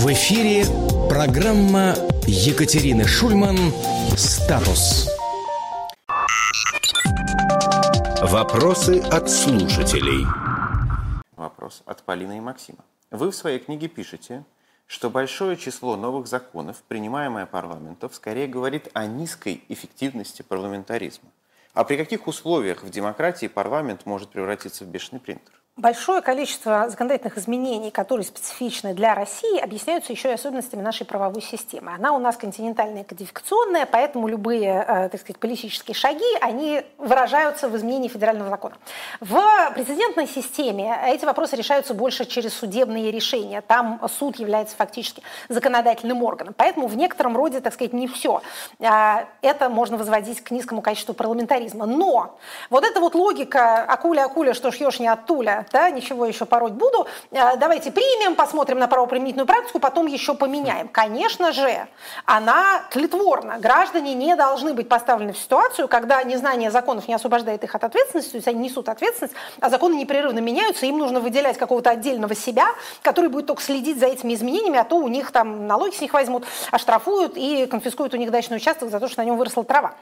В эфире программа Екатерины Шульман «Статус». Вопросы от слушателей. Вопрос от Полины и Максима. Вы в своей книге пишете, что большое число новых законов, принимаемое парламентом, скорее говорит о низкой эффективности парламентаризма. А при каких условиях в демократии парламент может превратиться в бешеный принтер? Большое количество законодательных изменений, которые специфичны для России, объясняются еще и особенностями нашей правовой системы. Она у нас континентальная, кодификационная, поэтому любые, так сказать, политические шаги, они выражаются в изменении федерального закона. В прецедентной системе эти вопросы решаются больше через судебные решения. Там суд является фактически законодательным органом. Поэтому в некотором роде, так сказать, не все. Это можно возводить к низкому качеству парламентаризма. Но вот эта вот логика «акуля, что шьешь не от туля», да, ничего еще пороть буду, давайте примем, посмотрим на правоприменительную практику, потом еще поменяем. Конечно же, она тлетворна. Граждане не должны быть поставлены в ситуацию, когда незнание законов не освобождает их от ответственности, то есть они несут ответственность, а законы непрерывно меняются, им нужно выделять какого-то отдельного себя, который будет только следить за этими изменениями, а то у них там налоги с них возьмут, оштрафуют и конфискуют у них дачный участок за то, что на нем выросла трава.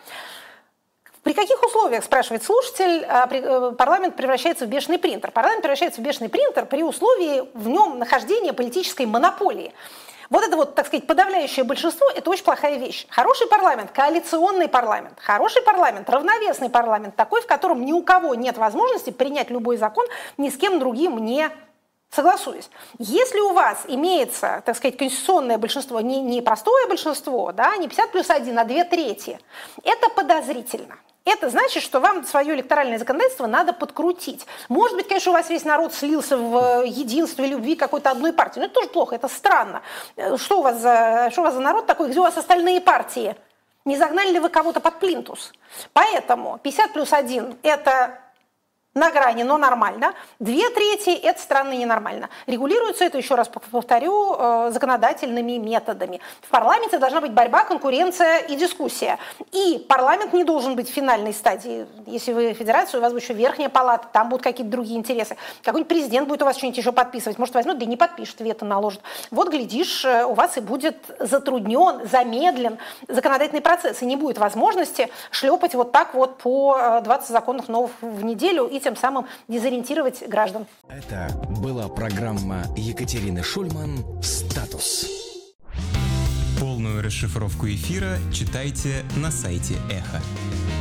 При каких условиях, спрашивает слушатель, парламент превращается в бешеный принтер? Парламент превращается в бешеный принтер при условии в нем нахождения политической монополии. Вот это вот, так сказать, подавляющее большинство – это очень плохая вещь. Хороший парламент, коалиционный парламент, хороший парламент, равновесный парламент, такой, в котором ни у кого нет возможности принять любой закон, ни с кем другим не согласуюсь. Если у вас имеется, так сказать, конституционное большинство, не простое большинство, да, не 50+1, а 2/3, это подозрительно. Это значит, что вам свое электоральное законодательство надо подкрутить. Может быть, конечно, у вас весь народ слился в единстве любви какой-то одной партии, но это тоже плохо, это странно. Что у вас за народ такой, где у вас остальные партии? Не загнали ли вы кого-то под плинтус? Поэтому 50+1 – это на грани, но нормально. 2/3 – это странно и ненормально. Регулируется это, еще раз повторю, законодательными методами. В парламенте должна быть борьба, конкуренция и дискуссия. И парламент не должен быть в финальной стадии. Если вы федерация, у вас будет еще верхняя палата, там будут какие-то другие интересы. Какой-нибудь президент будет у вас что-нибудь еще подписывать. Может, возьмет, да и не подпишет, вето наложит. Вот, глядишь, у вас и будет затруднен, замедлен законодательный процесс. И не будет возможности шлепать вот так вот по 20 законов новых в неделю и тем самым дезориентировать граждан. Это была программа Екатерины Шульман «Статус». Полную расшифровку эфира читайте на сайте Эхо.